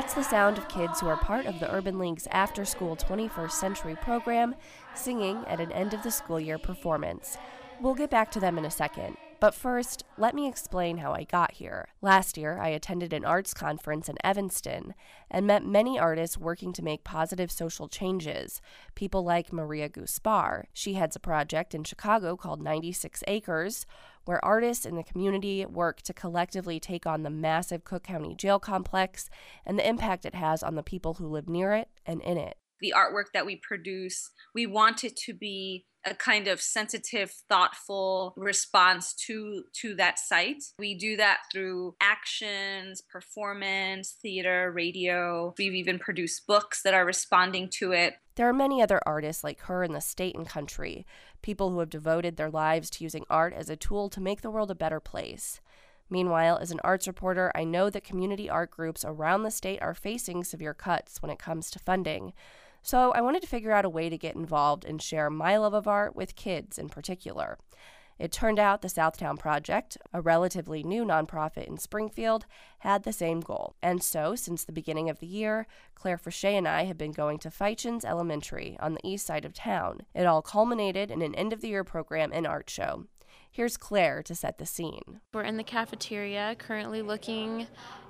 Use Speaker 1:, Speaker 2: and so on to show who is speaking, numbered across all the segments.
Speaker 1: That's the sound of kids who are part of the Urban League's after-school 21st Century program singing at an end-of-the-school-year performance. We'll get back to them in a second. But first, let me explain how I got here. Last year, I attended an arts conference in Evanston and met many artists working to make positive social changes. People like Maria Guspar. She heads a project in Chicago called 96 Acres, where artists in the community work to collectively take on the massive Cook County jail complex and the impact it has on the people who live near it and in it.
Speaker 2: The artwork that we produce, we want it to be a kind of sensitive, thoughtful response to that site. We do that through actions, performance, theater, radio. We've even produced books that are responding to it.
Speaker 1: There are many other artists like her in the state and country, people who have devoted their lives to using art as a tool to make the world a better place. Meanwhile, as an arts reporter, I know that community art groups around the state are facing severe cuts when it comes to funding. So I wanted to figure out a way to get involved and share my love of art with kids in particular. It turned out the Southtown Project, a relatively new nonprofit in Springfield, had the same goal. And so, since the beginning of the year, Claire Frichet and I have been going to Feichens Elementary on the east side of town. It all culminated in an end-of-the-year program and art show. Here's Claire to set the scene.
Speaker 3: We're in the cafeteria currently looking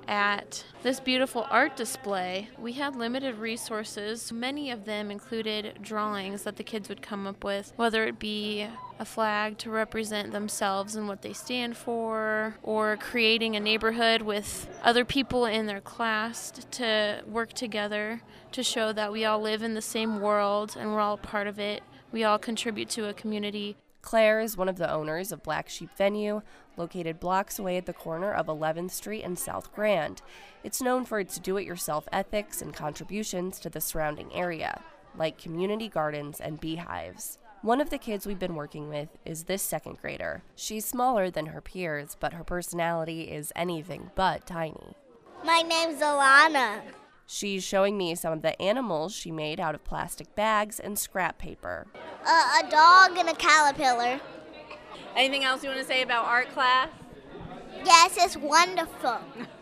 Speaker 3: at this beautiful art display. We had limited resources. Many of them included drawings that the kids would come up with, whether it be a flag to represent themselves and what they stand for, or creating a neighborhood with other people in their class to work together to show that we all live in the same world and we're all part of it. We all contribute to a community.
Speaker 1: Claire is one of the owners of Black Sheep Venue, located blocks away at the corner of 11th Street and South Grand. It's known for its do-it-yourself ethics and contributions to the surrounding area, like community gardens and beehives. One of the kids we've been working with is this second grader. She's smaller than her peers, but her personality is anything but tiny.
Speaker 4: My name's Alana.
Speaker 1: She's showing me some of the animals she made out of plastic bags and scrap paper.
Speaker 4: A dog and a caterpillar.
Speaker 5: Anything else you want to say about art class?
Speaker 4: Yes, it's wonderful.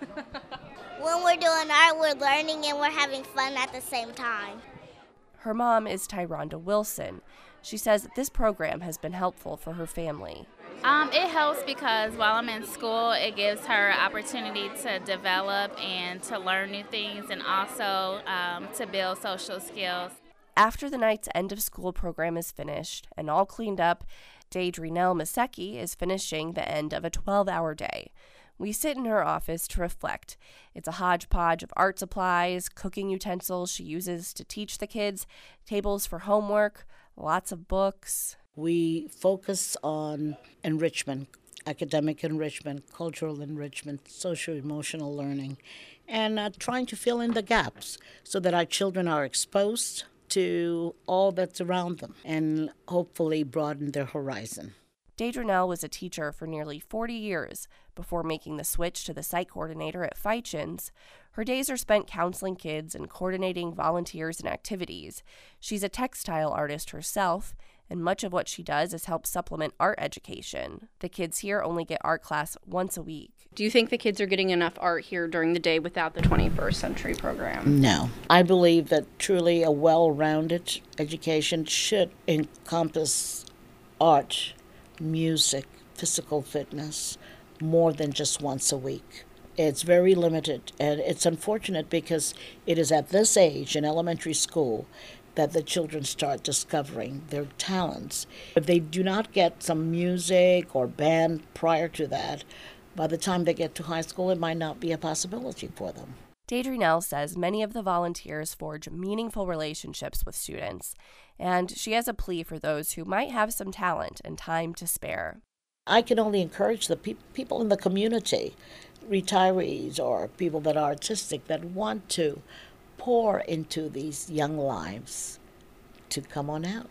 Speaker 4: When we're doing art, we're learning and we're having fun at the same time.
Speaker 1: Her mom is Tyronda Wilson. She says that this program has been helpful for her family.
Speaker 6: It helps because while I'm in school, it gives her an opportunity to develop and to learn new things and also to build social skills.
Speaker 1: After the night's end-of-school program is finished and all cleaned up, Daedrinelle Masecki is finishing the end of a 12-hour day. We sit in her office to reflect. It's a hodgepodge of art supplies, cooking utensils she uses to teach the kids, tables for homework, lots of books.
Speaker 7: We focus on enrichment, academic enrichment, cultural enrichment, social-emotional learning, and trying to fill in the gaps so that our children are exposed to all that's around them and hopefully broaden their horizon.
Speaker 1: Daedrinelle was a teacher for nearly 40 years before making the switch to the site coordinator at Feichens. Her days are spent counseling kids and coordinating volunteers and activities. She's a textile artist herself, and much of what she does is help supplement art education. The kids here only get art class once a week.
Speaker 5: Do you think the kids are getting enough art here during the day without the 21st Century program?
Speaker 7: No. I believe that truly a well-rounded education should encompass art, music, physical fitness, more than just once a week. It's very limited, and it's unfortunate because it is at this age in elementary school that the children start discovering their talents. If they do not get some music or band prior to that, by the time they get to high school, it might not be a possibility for them.
Speaker 1: Daedrinelle says many of the volunteers forge meaningful relationships with students, and she has a plea for those who might have some talent and time to spare.
Speaker 7: I can only encourage the people in the community, retirees or people that are artistic, that want to pour into these young lives, to come on out.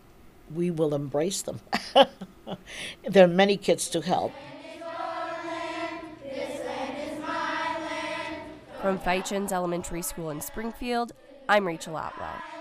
Speaker 7: We will embrace them. There are many kids to help.
Speaker 1: From Feichens Elementary School in Springfield, I'm Rachel Otwell.